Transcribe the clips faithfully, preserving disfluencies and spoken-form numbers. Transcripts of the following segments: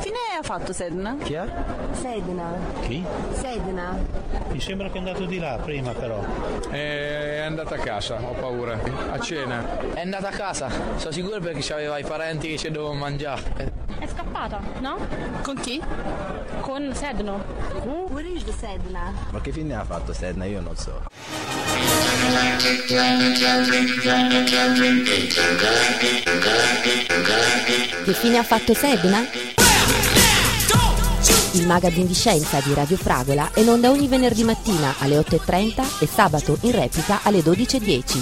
fine ha fatto Sedna? Chi è? Sedna. Chi? Sedna. Mi sembra che è andato di là prima però. È andata a casa, ho paura. A cena. È andata a casa, sono sicuro perché aveva i parenti che ci dovevano mangiare. È scappata, no? Con chi? Con Sedno. Where is the Sedna? Ma che fine ha fatto Sedna? Io non so. Che fine ha fatto Sedna? Il magazine di scienza di Radio Fragola è in onda ogni venerdì mattina alle otto e trenta e sabato in replica alle dodici e dieci.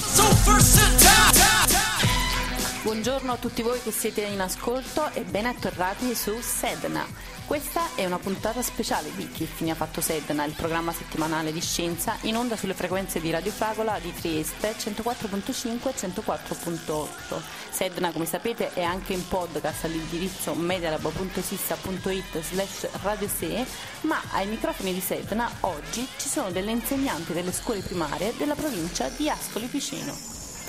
Buongiorno a tutti voi che siete in ascolto e ben tornati su Sedna. Questa è una puntata speciale di Che fine ha fatto Sedna, il programma settimanale di scienza in onda sulle frequenze di Radio Fragola di Trieste centoquattro virgola cinque e centoquattro virgola otto. Sedna, come sapete, è anche in podcast all'indirizzo medialab punto sissa punto it slash radiose, ma ai microfoni di Sedna oggi ci sono delle insegnanti delle scuole primarie della provincia di Ascoli Piceno.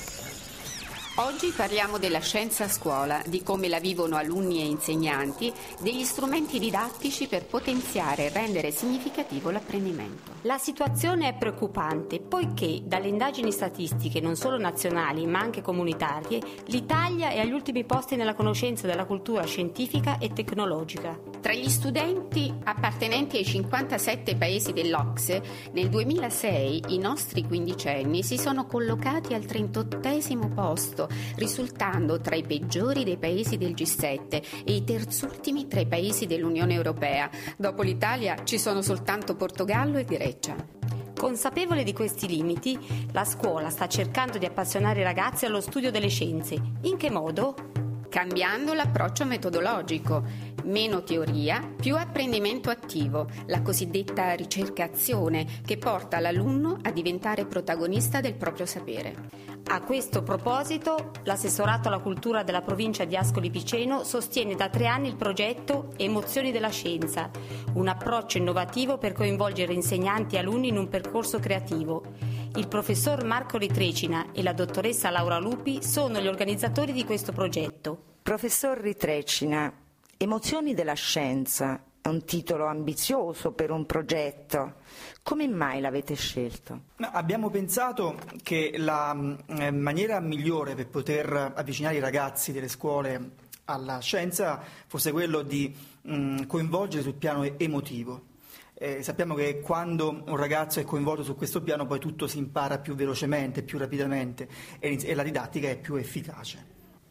Oggi parliamo della scienza a scuola, di come la vivono alunni e insegnanti, degli strumenti didattici per potenziare e rendere significativo l'apprendimento. La situazione è preoccupante poiché dalle indagini statistiche non solo nazionali ma anche comunitarie l'Italia è agli ultimi posti nella conoscenza della cultura scientifica e tecnologica. Tra gli studenti appartenenti ai cinquantasette paesi dell'O C S E nel duemilasei i nostri quindicenni si sono collocati al trentottesimo posto, risultando tra i peggiori dei paesi del G sette e i terzultimi tra i paesi dell'Unione Europea. Dopo l'Italia ci sono soltanto Portogallo e Grecia. Consapevole di questi limiti, la scuola sta cercando di appassionare i ragazzi allo studio delle scienze. In che modo? Cambiando l'approccio metodologico, meno teoria, più apprendimento attivo, la cosiddetta ricercazione che porta l'alunno a diventare protagonista del proprio sapere. A questo proposito, l'assessorato alla cultura della provincia di Ascoli Piceno sostiene da tre anni il progetto Emozioni della Scienza, un approccio innovativo per coinvolgere insegnanti e alunni in un percorso creativo. Il professor Marco Ritrecina e la dottoressa Laura Lupi sono gli organizzatori di questo progetto. Professor Ritrecina, Emozioni della Scienza è un titolo ambizioso per un progetto. Come mai l'avete scelto? No, abbiamo pensato che la eh, maniera migliore per poter avvicinare i ragazzi delle scuole alla scienza fosse quello di mh, coinvolgere sul piano emotivo. Eh, sappiamo che quando un ragazzo è coinvolto su questo piano poi tutto si impara più velocemente, più rapidamente e, e la didattica è più efficace.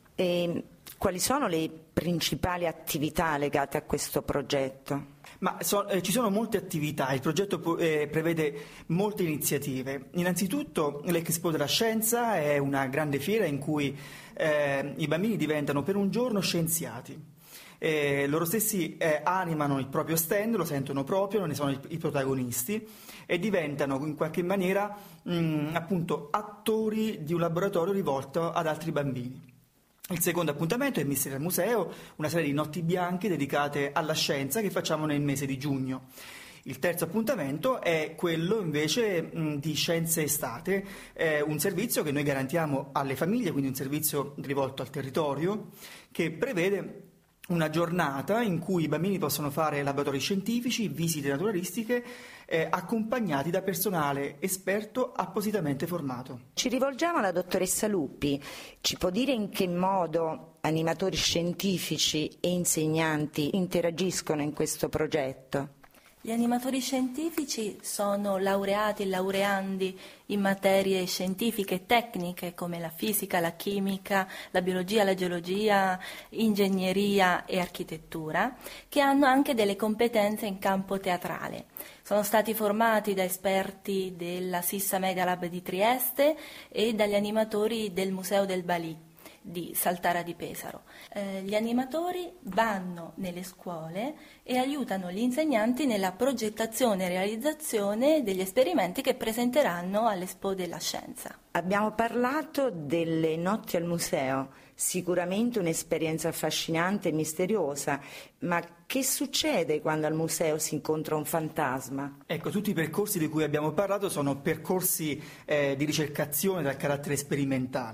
E quali sono le principali attività legate a questo progetto? Ma so, eh, ci sono molte attività, il progetto eh, prevede molte iniziative. Innanzitutto l'Expo della Scienza è una grande fiera in cui eh, i bambini diventano per un giorno scienziati. Eh, loro stessi eh, animano il proprio stand, lo sentono proprio, ne sono i, i protagonisti e diventano in qualche maniera mh, appunto attori di un laboratorio rivolto ad altri bambini. Il secondo appuntamento è Misteri al Museo, una serie di notti bianche dedicate alla scienza che facciamo nel mese di giugno. Il terzo appuntamento è quello invece mh, di Scienze Estate, eh, un servizio che noi garantiamo alle famiglie, quindi un servizio rivolto al territorio, che prevede una giornata in cui i bambini possono fare laboratori scientifici, visite naturalistiche, eh, accompagnati da personale esperto appositamente formato. Ci rivolgiamo alla dottoressa Lupi. Ci può dire in che modo animatori scientifici e insegnanti interagiscono in questo progetto? Gli animatori scientifici sono laureati e laureandi in materie scientifiche e tecniche come la fisica, la chimica, la biologia, la geologia, ingegneria e architettura, che hanno anche delle competenze in campo teatrale. Sono stati formati da esperti della Sissa Media Lab di Trieste e dagli animatori del Museo del Balì di Saltara di Pesaro. Eh, gli animatori vanno nelle scuole e aiutano gli insegnanti nella progettazione e realizzazione degli esperimenti che presenteranno all'Expo della Scienza. Abbiamo parlato delle notti al museo, sicuramente un'esperienza affascinante e misteriosa, ma che succede quando al museo si incontra un fantasma? Ecco, tutti i percorsi di cui abbiamo parlato sono percorsi eh, di ricercazione dal carattere sperimentale.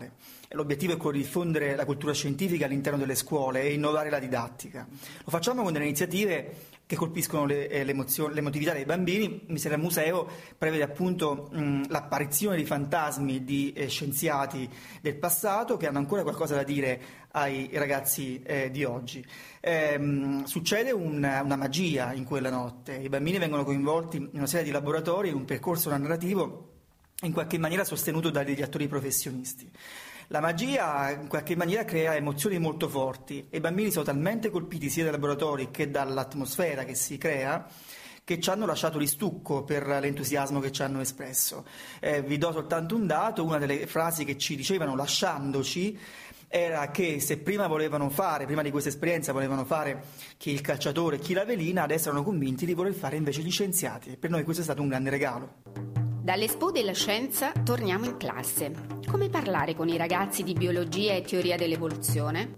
L'obiettivo è quello di diffondere la cultura scientifica all'interno delle scuole e innovare la didattica. Lo facciamo con delle iniziative che colpiscono le, eh, l'emotività dei bambini. Il Mistero al Museo prevede appunto mh, l'apparizione di fantasmi di eh, scienziati del passato che hanno ancora qualcosa da dire ai ragazzi eh, di oggi. Ehm, succede una, una magia in quella notte, i bambini vengono coinvolti in una serie di laboratori, in un percorso narrativo in qualche maniera sostenuto dagli attori professionisti. La magia in qualche maniera crea emozioni molto forti e i bambini sono talmente colpiti sia dai laboratori che dall'atmosfera che si crea che ci hanno lasciato di stucco per l'entusiasmo che ci hanno espresso. Eh, vi do soltanto un dato: una delle frasi che ci dicevano lasciandoci era che se prima volevano fare, prima di questa esperienza volevano fare chi il calciatore e chi la velina, adesso erano convinti di voler fare invece gli scienziati, e per noi questo è stato un grande regalo. Dall'Expo della Scienza torniamo in classe. Come parlare con i ragazzi di biologia e teoria dell'evoluzione?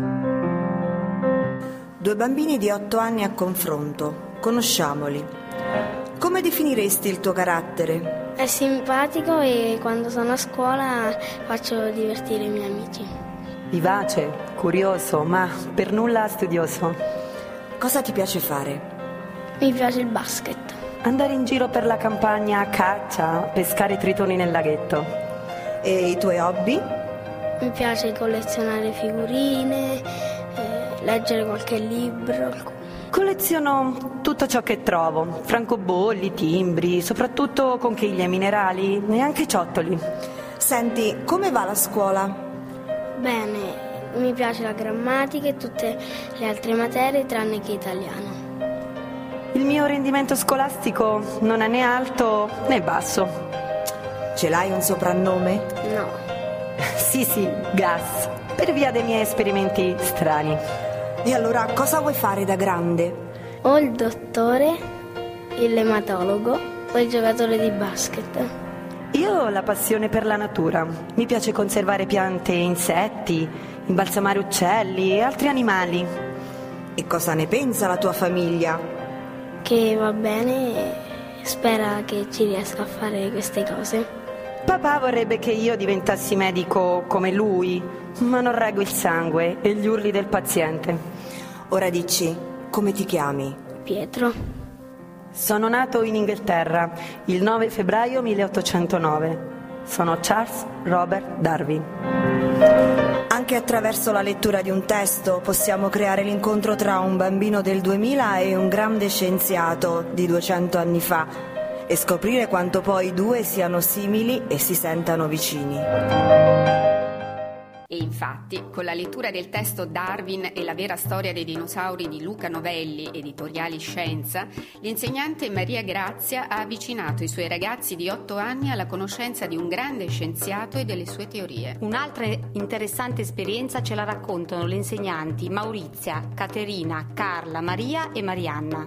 Due bambini di otto anni a confronto. Conosciamoli. Come definiresti il tuo carattere? È simpatico e quando sono a scuola faccio divertire i miei amici. Vivace, curioso, ma per nulla studioso. Cosa ti piace fare? Mi piace il basket. Andare in giro per la campagna a caccia, pescare tritoni nel laghetto. E i tuoi hobby? Mi piace collezionare figurine, eh, leggere qualche libro. Colleziono tutto ciò che trovo, francobolli, timbri, soprattutto conchiglie, minerali e anche ciottoli. Senti, come va la scuola? Bene, mi piace la grammatica e tutte le altre materie tranne che italiano. Il mio rendimento scolastico non è né alto né basso. Ce l'hai un soprannome? No. Sì, sì, Gas, per via dei miei esperimenti strani. E allora cosa vuoi fare da grande? O il dottore, l'ematologo o il giocatore di basket. Io ho la passione per la natura. Mi piace conservare piante e insetti, imbalsamare uccelli e altri animali. E cosa ne pensa la tua famiglia? Che va bene e spera che ci riesca a fare queste cose. Papà vorrebbe che io diventassi medico come lui, ma non reggo il sangue e gli urli del paziente. Ora dici, come ti chiami? Pietro. Sono nato in Inghilterra il nove febbraio milleottocentonove. Sono Charles Robert Darwin. Anche attraverso la lettura di un testo possiamo creare l'incontro tra un bambino del duemila e un grande scienziato di duecento anni fa e scoprire quanto poi i due siano simili e si sentano vicini. E infatti, con la lettura del testo Darwin e la vera storia dei dinosauri di Luca Novelli, editoriali Scienza, l'insegnante Maria Grazia ha avvicinato i suoi ragazzi di otto anni alla conoscenza di un grande scienziato e delle sue teorie. Un'altra interessante esperienza ce la raccontano le insegnanti Maurizia, Caterina, Carla, Maria e Marianna.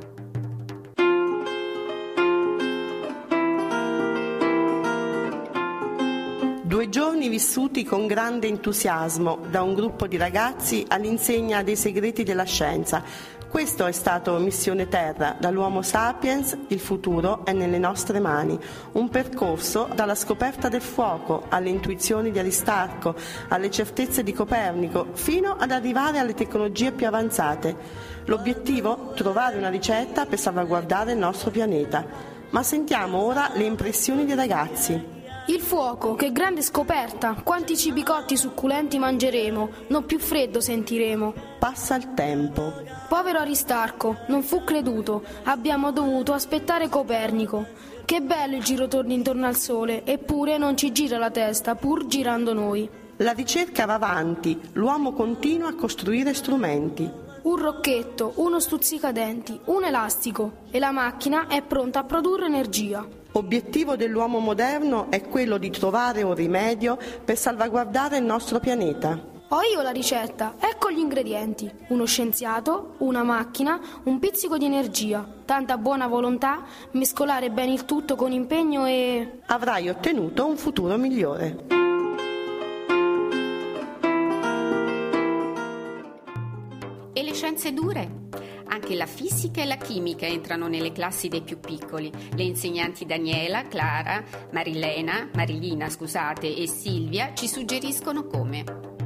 Due giorni vissuti con grande entusiasmo da un gruppo di ragazzi all'insegna dei segreti della scienza. Questo è stato Missione Terra, dall'Homo sapiens il futuro è nelle nostre mani. Un percorso dalla scoperta del fuoco alle intuizioni di Aristarco, alle certezze di Copernico, fino ad arrivare alle tecnologie più avanzate. L'obiettivo? Trovare una ricetta per salvaguardare il nostro pianeta. Ma sentiamo ora le impressioni dei ragazzi. Il fuoco, che grande scoperta! Quanti cibi cotti succulenti mangeremo, non più freddo sentiremo. Passa il tempo. Povero Aristarco, non fu creduto, abbiamo dovuto aspettare Copernico. Che bello il girotorno intorno al Sole, eppure non ci gira la testa, pur girando noi. La ricerca va avanti, l'uomo continua a costruire strumenti. Un rocchetto, uno stuzzicadenti, un elastico e la macchina è pronta a produrre energia. Obiettivo dell'uomo moderno è quello di trovare un rimedio per salvaguardare il nostro pianeta. Ho io la ricetta, ecco gli ingredienti. Uno scienziato, una macchina, un pizzico di energia, tanta buona volontà, mescolare bene il tutto con impegno e... avrai ottenuto un futuro migliore. E le scienze dure? Anche la fisica e la chimica entrano nelle classi dei più piccoli. Le insegnanti Daniela, Clara, Marilena, Marilina, scusate, e Silvia ci suggeriscono come.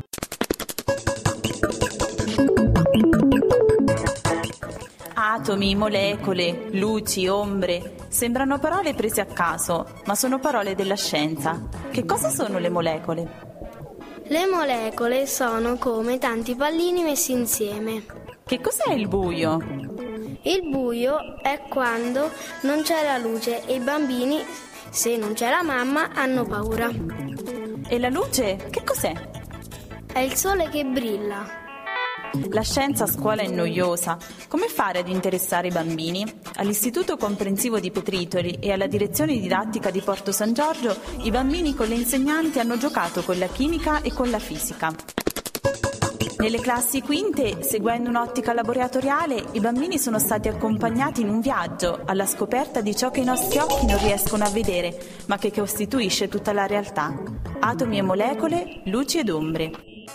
Atomi, molecole, luci, ombre, sembrano parole prese a caso, ma sono parole della scienza. Che cosa sono le molecole? Le molecole sono come tanti pallini messi insieme. Che cos'è il buio? Il buio è quando non c'è la luce e i bambini, se non c'è la mamma, hanno paura. E la luce? Che cos'è? È il sole che brilla. La scienza a scuola è noiosa. Come fare ad interessare i bambini? All'Istituto Comprensivo di Petritoli e alla Direzione Didattica di Porto San Giorgio i bambini con le insegnanti hanno giocato con la chimica e con la fisica. Nelle classi quinte, seguendo un'ottica laboratoriale, i bambini sono stati accompagnati in un viaggio alla scoperta di ciò che i nostri occhi non riescono a vedere, ma che costituisce tutta la realtà. Atomi e molecole, luci ed ombre.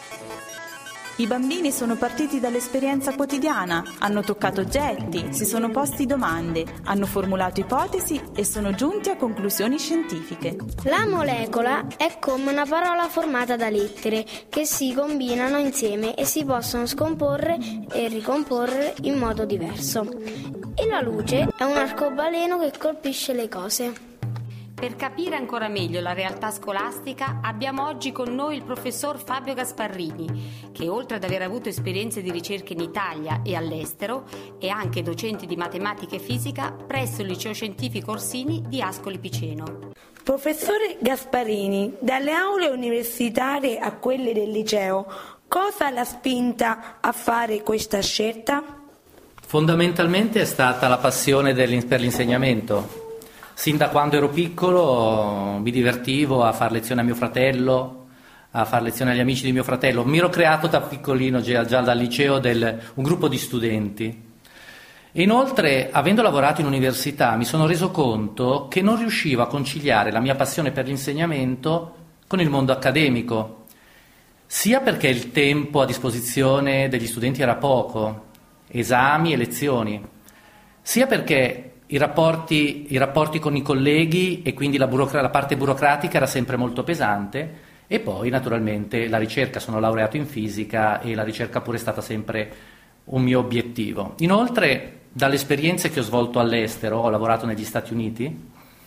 I bambini sono partiti dall'esperienza quotidiana, hanno toccato oggetti, si sono posti domande, hanno formulato ipotesi e sono giunti a conclusioni scientifiche. La molecola è come una parola formata da lettere che si combinano insieme e si possono scomporre e ricomporre in modo diverso. E la luce è un arcobaleno che colpisce le cose. Per capire ancora meglio la realtà scolastica abbiamo oggi con noi il professor Fabio Gasparrini, che oltre ad aver avuto esperienze di ricerca in Italia e all'estero è anche docente di matematica e fisica presso il Liceo Scientifico Orsini di Ascoli Piceno. Professore Gasparini, dalle aule universitarie a quelle del liceo, cosa l'ha spinta a fare questa scelta? Fondamentalmente è stata la passione per l'insegnamento. Sin da quando ero piccolo mi divertivo a fare lezioni a mio fratello, a fare lezioni agli amici di mio fratello. Mi ero creato da piccolino, già, già dal liceo, del, un gruppo di studenti. E inoltre, avendo lavorato in università, mi sono reso conto che non riuscivo a conciliare la mia passione per l'insegnamento con il mondo accademico, sia perché il tempo a disposizione degli studenti era poco, esami e lezioni, sia perché I rapporti, i rapporti con i colleghi e quindi la, burocra- la parte burocratica era sempre molto pesante, e poi naturalmente la ricerca, sono laureato in fisica e la ricerca pure è stata sempre un mio obiettivo. Inoltre, dalle esperienze che ho svolto all'estero, ho lavorato negli Stati Uniti,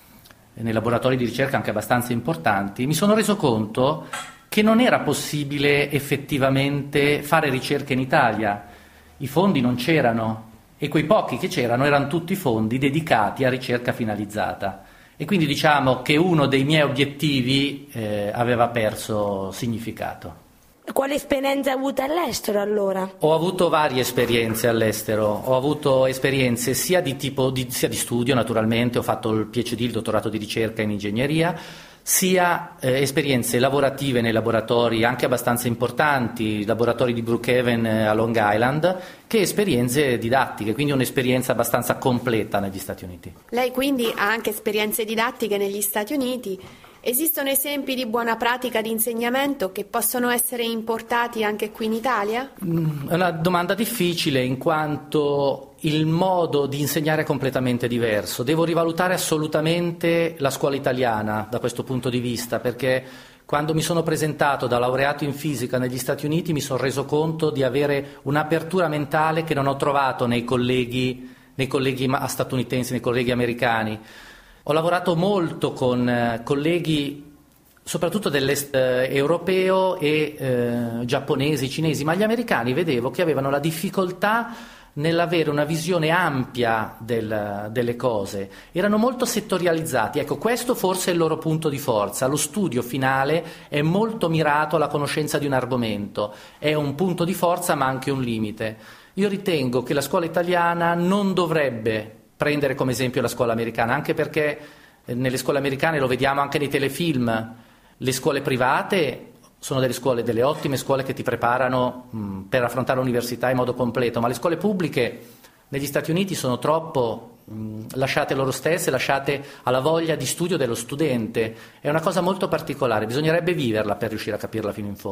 nei laboratori di ricerca anche abbastanza importanti, mi sono reso conto che non era possibile effettivamente fare ricerca in Italia. I fondi non c'erano, e quei pochi che c'erano erano tutti fondi dedicati a ricerca finalizzata, e quindi diciamo che uno dei miei obiettivi eh, aveva perso significato. Quale esperienza hai avuto all'estero allora? Ho avuto varie esperienze all'estero, ho avuto esperienze sia di tipo di, sia di studio naturalmente, ho fatto il PhD, il dottorato di ricerca in ingegneria, sia eh, esperienze lavorative nei laboratori anche abbastanza importanti, laboratori di Brookhaven eh, a Long Island, che esperienze didattiche, quindi un'esperienza abbastanza completa negli Stati Uniti. Lei quindi ha anche esperienze didattiche negli Stati Uniti. Esistono esempi di buona pratica di insegnamento che possono essere importati anche qui in Italia? Mm, è una domanda difficile, in quanto il modo di insegnare è completamente diverso. Devo rivalutare assolutamente la scuola italiana da questo punto di vista, perché quando mi sono presentato da laureato in fisica negli Stati Uniti mi sono reso conto di avere un'apertura mentale che non ho trovato nei colleghi, nei colleghi statunitensi, nei colleghi americani. Ho lavorato molto con eh, colleghi soprattutto dell'est eh, europeo e eh, giapponesi, cinesi, ma gli americani vedevo che avevano la difficoltà nell'avere una visione ampia del, delle cose, erano molto settorializzati. Ecco, questo forse è il loro punto di forza. Lo studio finale è molto mirato alla conoscenza di un argomento, è un punto di forza ma anche un limite. Io ritengo che la scuola italiana non dovrebbe prendere come esempio la scuola americana, anche perché nelle scuole americane, lo vediamo anche nei telefilm, le scuole private sono delle scuole, delle ottime scuole che ti preparano mh, per affrontare l'università in modo completo, ma le scuole pubbliche negli Stati Uniti sono troppo mh, lasciate loro stesse, lasciate alla voglia di studio dello studente. È una cosa molto particolare, bisognerebbe viverla per riuscire a capirla fino in fondo.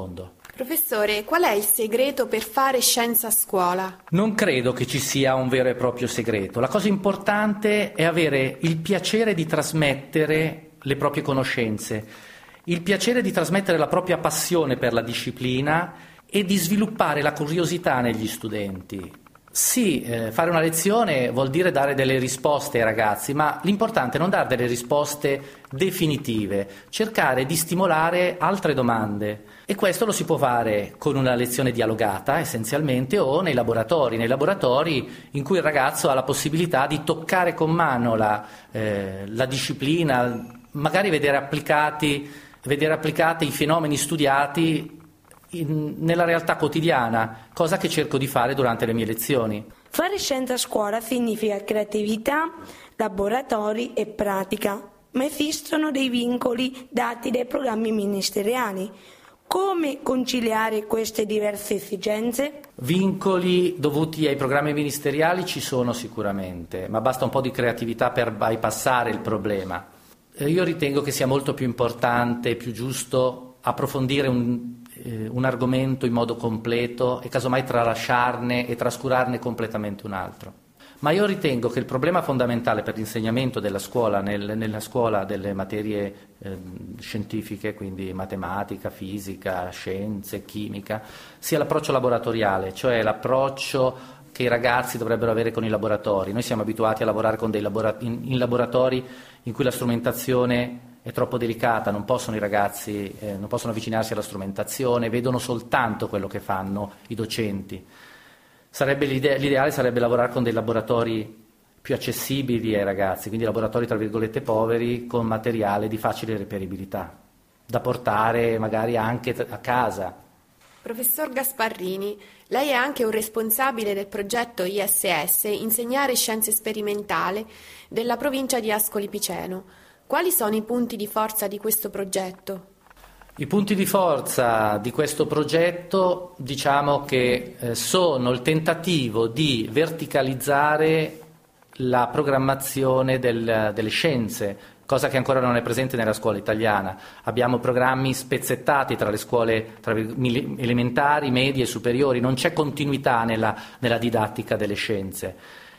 Professore, qual è il segreto per fare scienza a scuola? Non credo che ci sia un vero e proprio segreto. La cosa importante è avere il piacere di trasmettere le proprie conoscenze, il piacere di trasmettere la propria passione per la disciplina e di sviluppare la curiosità negli studenti. Sì, eh, fare una lezione vuol dire dare delle risposte ai ragazzi, ma l'importante è non dare delle risposte definitive, cercare di stimolare altre domande. E questo lo si può fare con una lezione dialogata, essenzialmente, o nei laboratori, nei laboratori in cui il ragazzo ha la possibilità di toccare con mano la, eh, la disciplina, magari vedere applicati, vedere applicati i fenomeni studiati In, nella realtà quotidiana, cosa che cerco di fare durante le mie lezioni. Fare scienza a scuola significa creatività, laboratori e pratica, ma esistono dei vincoli dati dai programmi ministeriali. Come conciliare queste diverse esigenze? Vincoli dovuti ai programmi ministeriali ci sono sicuramente, ma basta un po' di creatività per bypassare il problema. Io ritengo che sia molto più importante e più giusto approfondire un un argomento in modo completo e casomai tralasciarne e trascurarne completamente un altro. Ma io ritengo che il problema fondamentale per l'insegnamento della scuola, nel, nella scuola delle materie eh, scientifiche, quindi matematica, fisica, scienze, chimica, sia l'approccio laboratoriale, cioè l'approccio che i ragazzi dovrebbero avere con i laboratori. Noi siamo abituati a lavorare con dei labora- in, in laboratori in cui la strumentazione è troppo delicata, non possono i ragazzi, eh, non possono avvicinarsi alla strumentazione, vedono soltanto quello che fanno i docenti. Sarebbe l'ide- l'ideale sarebbe lavorare con dei laboratori più accessibili ai ragazzi, quindi laboratori tra virgolette poveri, con materiale di facile reperibilità, da portare magari anche a casa. Professor Gasparrini, lei è anche un responsabile del progetto I S S Insegnare Scienze Sperimentali della provincia di Ascoli Piceno. Quali sono i punti di forza di questo progetto? I punti di forza di questo progetto, diciamo che eh, sono il tentativo di verticalizzare la programmazione del, delle scienze, cosa che ancora non è presente nella scuola italiana. Abbiamo programmi spezzettati tra le scuole tra elementari, medie e superiori, non c'è continuità nella, nella didattica delle scienze.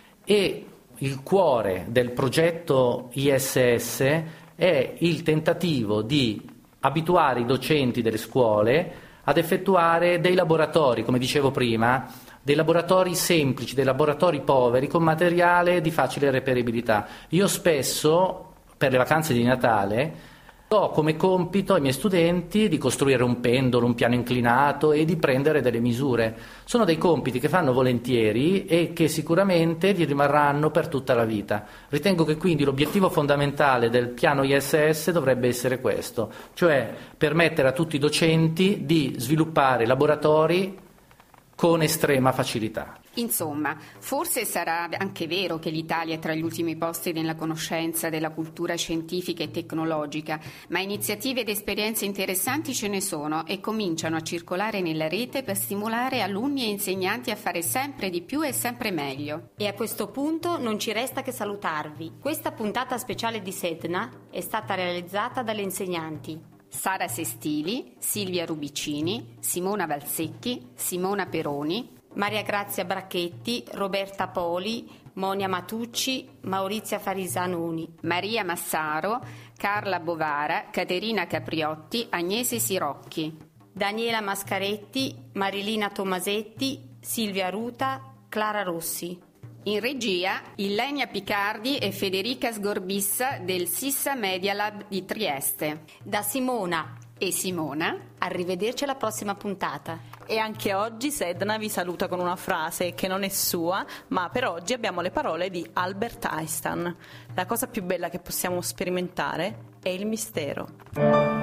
E il cuore del progetto I S S è il tentativo di abituare i docenti delle scuole ad effettuare dei laboratori, come dicevo prima, dei laboratori semplici, dei laboratori poveri con materiale di facile reperibilità. Io spesso, per le vacanze di Natale, do come compito ai miei studenti di costruire un pendolo, un piano inclinato e di prendere delle misure. Sono dei compiti che fanno volentieri e che sicuramente gli rimarranno per tutta la vita. Ritengo che quindi l'obiettivo fondamentale del piano I S S dovrebbe essere questo, cioè permettere a tutti i docenti di sviluppare laboratori con estrema facilità. Insomma, forse sarà anche vero che l'Italia è tra gli ultimi posti nella conoscenza della cultura scientifica e tecnologica, ma iniziative ed esperienze interessanti ce ne sono e cominciano a circolare nella rete per stimolare alunni e insegnanti a fare sempre di più e sempre meglio. E a questo punto non ci resta che salutarvi. Questa puntata speciale di Sedna è stata realizzata dalle insegnanti Sara Sestili, Silvia Rubicini, Simona Valsecchi, Simona Peroni, Maria Grazia Bracchetti, Roberta Poli, Monia Matucci, Maurizia Farisanoni, Maria Massaro, Carla Bovara, Caterina Capriotti, Agnese Sirocchi, Daniela Mascaretti, Marilina Tomasetti, Silvia Ruta, Clara Rossi. In regia Illenia Picardi e Federica Sgorbissa del Sissa Media Lab di Trieste. Da Simona e Simona, arrivederci alla prossima puntata. E anche oggi Sedna vi saluta con una frase che non è sua, ma per oggi abbiamo le parole di Albert Einstein. La cosa più bella che possiamo sperimentare è il mistero.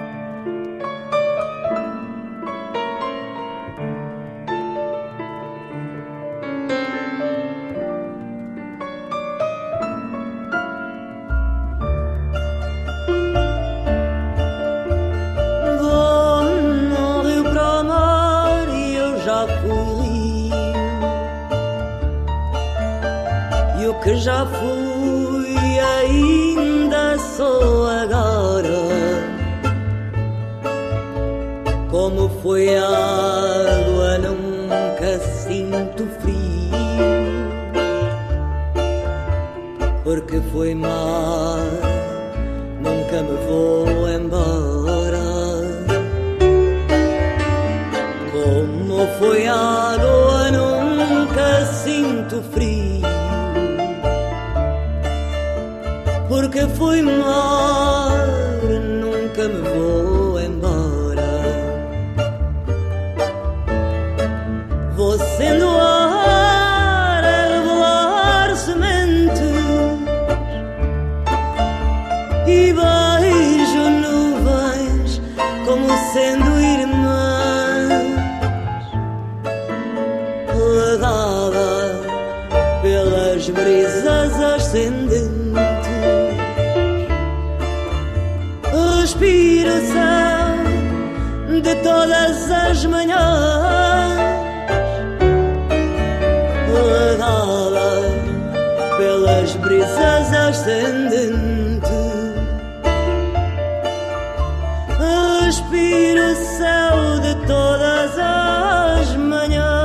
Que já fui e ainda sou agora, com Como foi a água, nunca sinto frio, porque foi mar, nunca me vou embora. Como foi a água, nunca sinto frio, porque foi mar, nunca me vou embora. Vou sendo ar a revelar sementes e beijo nuvens como sendo irmãs, levada pelas brisas ascendentes. Respiro o céu de todas as manhãs, levada pelas brisas ascendentes. Respiro o céu de todas as manhãs.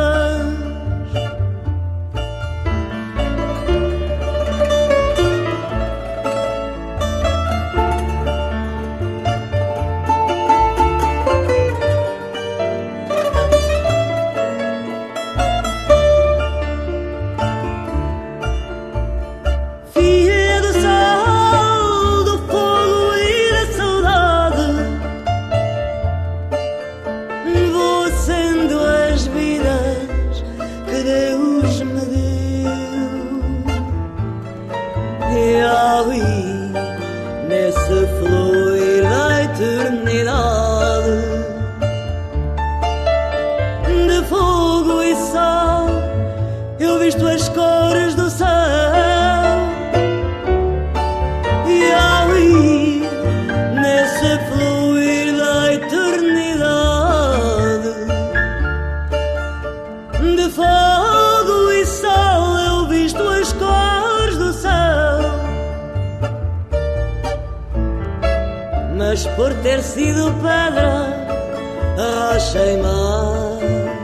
Por ter sido pedra, achei mar.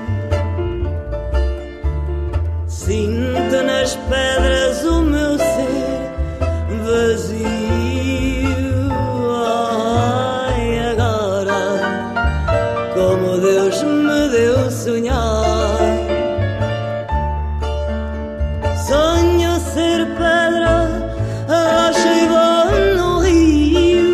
Sinto nas pedras o meu ser vazio. Ai, agora, como Deus me deu sonhar. Sonho ser pedra, achei bom no rio.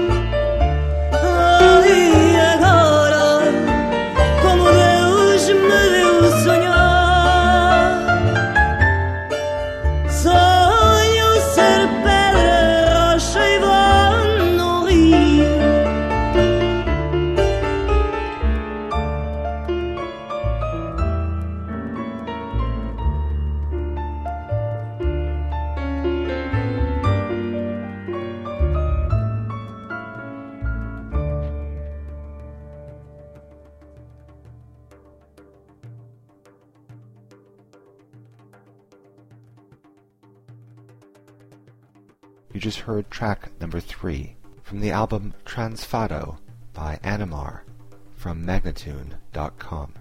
You just heard track number three from the album Transfado by Animar from Magnatune dot com.